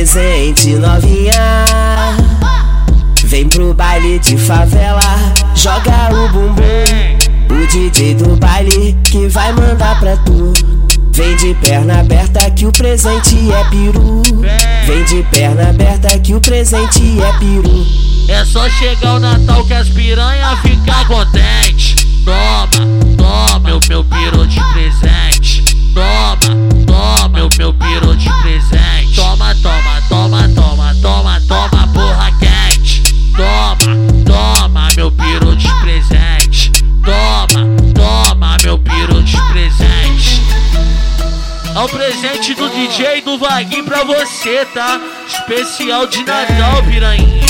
presente, novinha. Vem pro baile de favela, joga o bumbum. O DJ do baile que vai mandar pra tu. Vem de perna aberta que o presente é peru. Vem de perna aberta que o presente é peru. É só chegar o Natal que as piranha fica contente. Toma, toma, meu peru de presente. Toma, toma, meu peru de presente. Toma, toma, toma, toma, toma, toma, porra quente. Toma, toma, meu peru de presente. Toma, toma, meu peru de presente. É o presente do DJ do Vaguinho pra você, tá? Especial de Natal, piranha.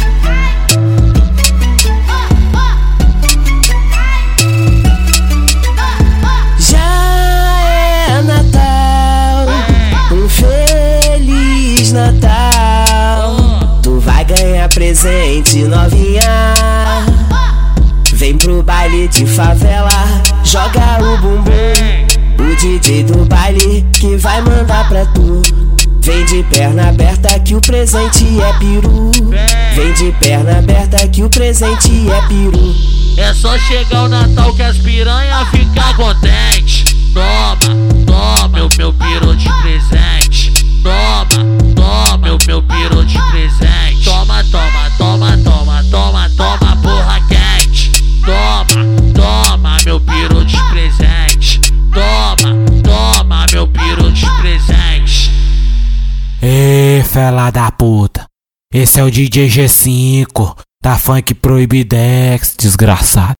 Natal, tu vai ganhar presente, novinha. Vem pro baile de favela, joga o bumbum. O DJ do baile que vai mandar pra tu. Vem de perna aberta que o presente é peru. Vem de perna aberta que o presente é peru. É só chegar o Natal que as piranha fica contente. Toma, toma, meu peru de presente. Toma, toma, meu peru de presente. Toma, toma, toma, toma, toma, toma, porra quente. Toma, toma, meu peru de presente. Toma, toma, meu peru de presente. Ê, fela da puta, esse é o DJ G5 da Funk Proibidex, desgraçado.